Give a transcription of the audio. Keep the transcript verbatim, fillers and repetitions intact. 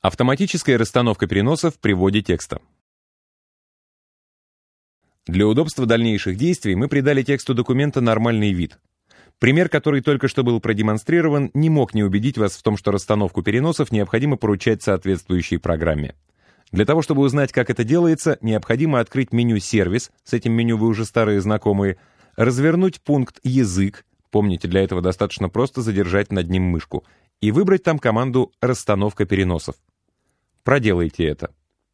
Автоматическая расстановка переносов при вводе текста. Для удобства дальнейших действий мы придали тексту документа нормальный вид. Пример, который только что был продемонстрирован, не мог не убедить вас в том, что расстановку переносов необходимо поручать соответствующей программе. Для того, чтобы узнать, как это делается, необходимо открыть меню «Сервис», с этим меню вы уже старые знакомые, развернуть пункт «Язык», помните, для этого достаточно просто задержать над ним мышку, и выбрать там команду «Расстановка переносов». Проделайте это.